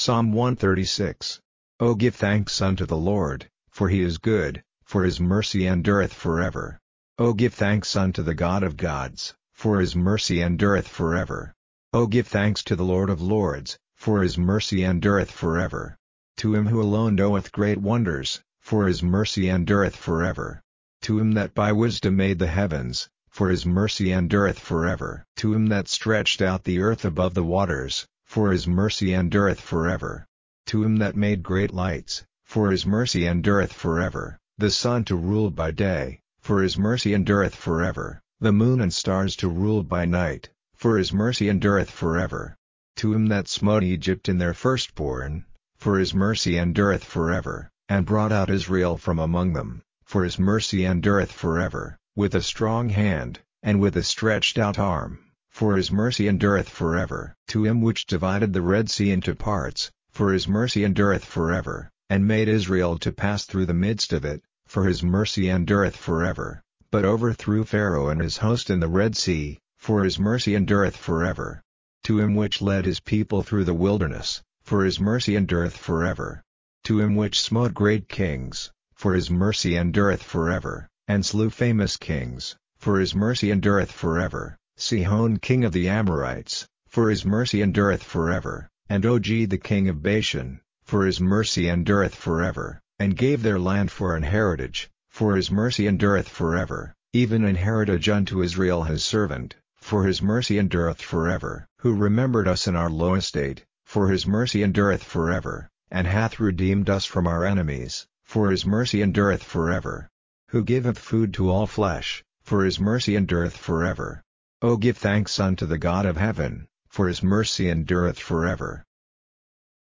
Psalm 136. O give thanks unto the Lord, for he is good, for his mercy endureth forever. O give thanks unto the God of gods, for his mercy endureth forever. O give thanks to the Lord of lords, for his mercy endureth forever. To him who alone doeth great wonders, for his mercy endureth forever. To him that by wisdom made the heavens, for his mercy endureth forever. To him that stretched out the earth above the waters, for his mercy endureth forever. To him that made great lights, for his mercy endureth forever, the sun to rule by day, for his mercy endureth forever, the moon and stars to rule by night, for his mercy endureth forever. To him that smote Egypt in their firstborn, for his mercy endureth forever, and brought out Israel from among them, for his mercy endureth forever, with a strong hand, and with a stretched out arm, for his mercy endureth forever. To him which divided the Red Sea into parts, for his mercy endureth forever, and made Israel to pass through the midst of it, for his mercy endureth forever, but overthrew Pharaoh and his host in the Red Sea, for his mercy endureth forever. To him which led his people through the wilderness, for his mercy endureth forever. To him which smote great kings, for his mercy endureth forever, and slew famous kings, for his mercy endureth forever, Sihon king of the Amorites, for his mercy endureth forever, and Og the king of Bashan, for his mercy endureth forever, and gave their land for an heritage, for his mercy endureth forever, even an heritage unto Israel his servant, for his mercy endureth forever. Who remembered us in our low estate, for his mercy endureth forever, and hath redeemed us from our enemies, for his mercy endureth forever. Who giveth food to all flesh, for his mercy endureth forever. O give thanks unto the God of heaven, for his mercy endureth forever.